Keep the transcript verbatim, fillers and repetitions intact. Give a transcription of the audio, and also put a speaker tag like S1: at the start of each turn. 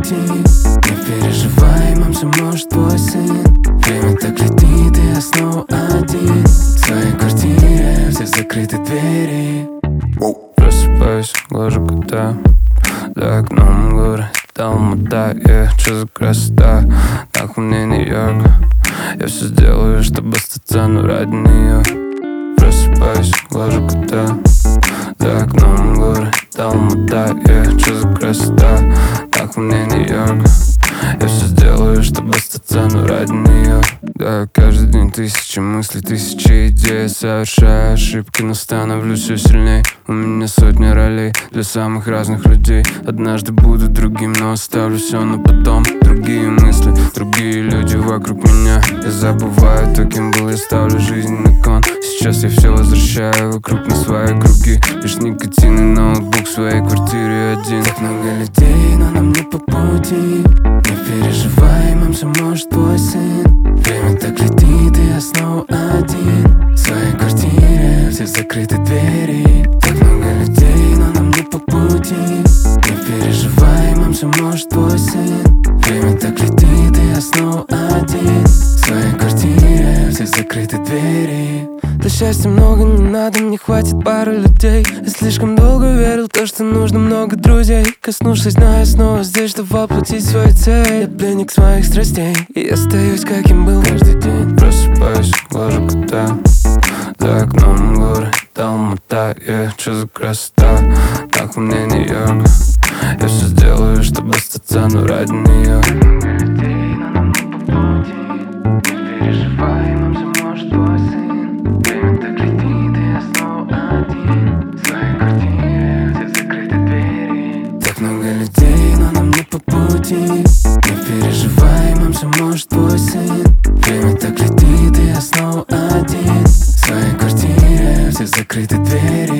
S1: пути. Не переживай, мам, все может твой сын. Время так летит, и я снова один. В своей квартире все закрыты двери.
S2: Просыпаюсь, глажу кота. За окном горы, Алмата, yeah. Чё за красота, нахуй мне Нью-Йорк. Я все сделаю, чтобы остаться, но ради нее. Просыпаюсь, глажу кота. За окном горы, Алмата, yeah. Чё за красота, нахуй мне Нью-Йорк. Я все сделаю, чтобы остаться, но ради нее. Да, каждый день тысячи мыслей, тысячи идей. Совершаю ошибки, но становлюсь все сильней. У меня сотни ролей для самых разных людей. Однажды буду другим, но оставлю все на потом. Другие мысли, другие люди вокруг меня. Я забываю то, кем был, я ставлю жизнь на кон. Сейчас я все возвращаю вокруг на свои круги. Лишь никотин и ноутбук в своей квартире один.
S1: Так много людей, но нам не по пути. Не переживай, мам, все может твой сын. Время так летит, и я снова один. В своей квартире все закрыты двери. Так много людей, но нам не по пути. Не переживай, мам, все может твой сын. Время так летит, и я снова один. В своей квартире все закрыты двери.
S3: Для счастья много не надо, мне хватит пары людей. Я слишком долго верил в то, что нужно много друзей. Коснувшись дна, я снова здесь, чтобы воплотить свою цель. Я пленник своих страстей, и я остаюсь, каким был каждый день.
S2: Просыпаюсь, глажу кота. За окном горы, Алмата, yeah. Чё за красота, нахуй мне Нью-Йорк. Я все сделаю, чтобы остаться, но ради нее.
S1: Людей, но нам не по пути. Не переживай, мам, все может твой сын. Время так летит, и я снова один. В своей квартире все закрыты двери. Так много людей, но нам не по пути. Не переживай, мам, все может твой сын. Время так летит, и я снова один. В своей квартире все закрыты двери.